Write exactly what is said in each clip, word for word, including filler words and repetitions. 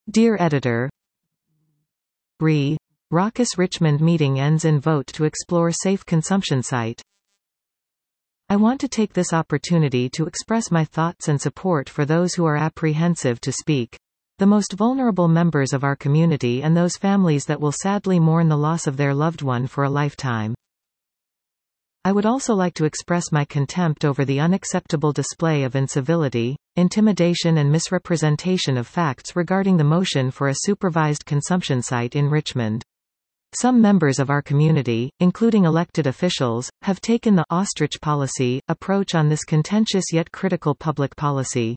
Dear Editor, Re. Raucous Richmond meeting ends in vote to explore safe consumption site. I want to take this opportunity to express my thoughts and support for those who are apprehensive to speak. The most vulnerable members of our community and those families that will sadly mourn the loss of their loved one for a lifetime. I would also like to express my contempt over the unacceptable display of incivility, intimidation and misrepresentation of facts regarding the motion for a supervised consumption site in Richmond. Some members of our community, including elected officials, have taken the ostrich policy approach on this contentious yet critical public policy.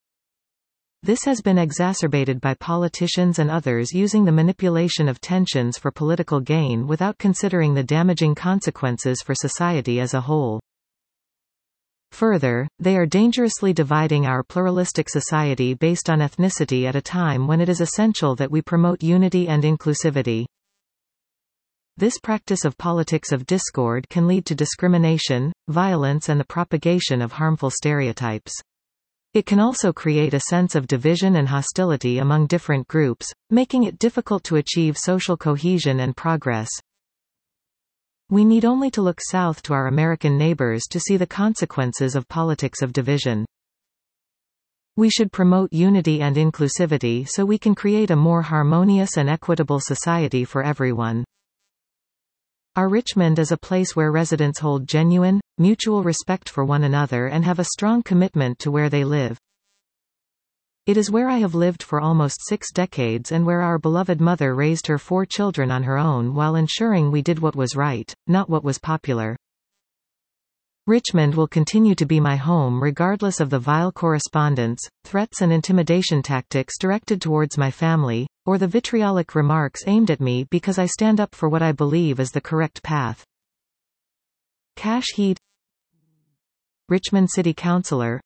This has been exacerbated by politicians and others using the manipulation of tensions for political gain without considering the damaging consequences for society as a whole. Further, they are dangerously dividing our pluralistic society based on ethnicity at a time when it is essential that we promote unity and inclusivity. This practice of politics of discord can lead to discrimination, violence and the propagation of harmful stereotypes. It can also create a sense of division and hostility among different groups, making it difficult to achieve social cohesion and progress. We need only to look south to our American neighbors to see the consequences of politics of division. We should promote unity and inclusivity so we can create a more harmonious and equitable society for everyone. Our Richmond is a place where residents hold genuine, mutual respect for one another and have a strong commitment to where they live. It is where I have lived for almost six decades and where our beloved mother raised her four children on her own while ensuring we did what was right, not what was popular. Richmond will continue to be my home regardless of the vile correspondence, threats and intimidation tactics directed towards my family, or the vitriolic remarks aimed at me because I stand up for what I believe is the correct path. Cash Heed, Richmond City Councilor.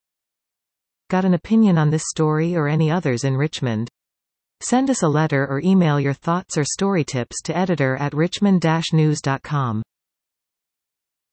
Got an opinion on this story or any others in Richmond? Send us a letter or email your thoughts or story tips to editor at richmond dash news dot com.